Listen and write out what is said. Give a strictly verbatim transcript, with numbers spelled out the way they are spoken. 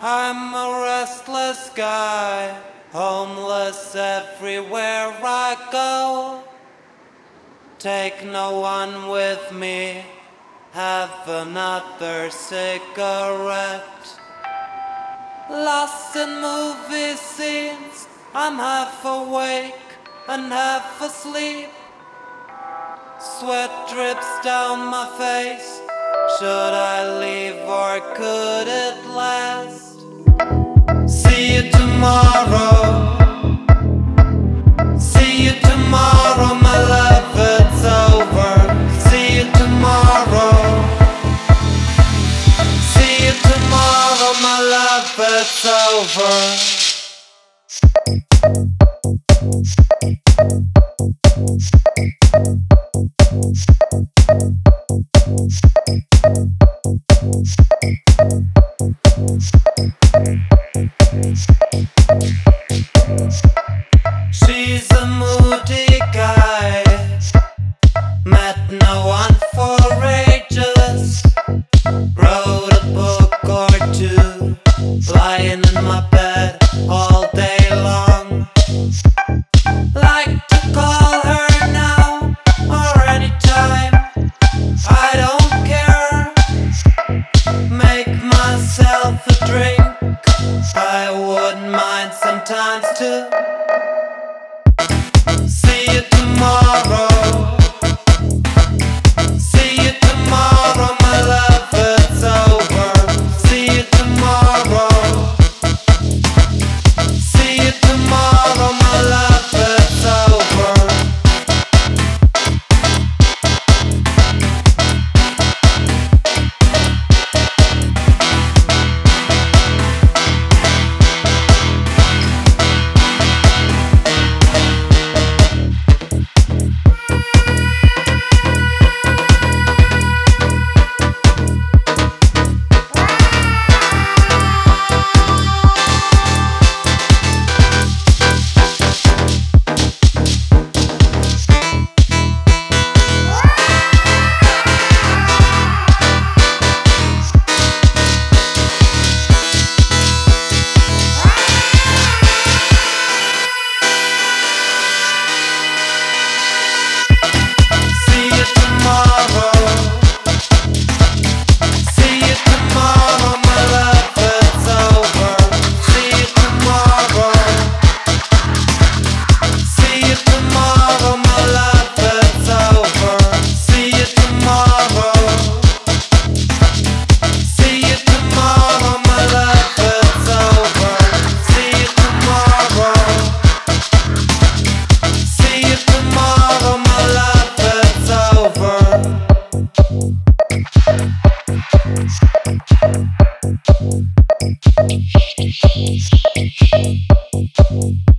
I'm a restless guy, homeless everywhere I go. Take no one with me, have another cigarette. Lost in movie scenes, I'm half awake and half asleep. Sweat drips down my face. Should I leave or could it last? See you tomorrow. See you tomorrow, my love, it's over. See you tomorrow. See you tomorrow, my love, it's over. She's a moody guy, met no one for ages. Wrote a book or two, lying in my bed all day long. Like to call her now or anytime, I don't care. Make myself a drink, I wouldn't mind sometimes too. See you tomorrow. See you tomorrow, my love, it's over. See you tomorrow. See you tomorrow, my love, it's over. Thank you.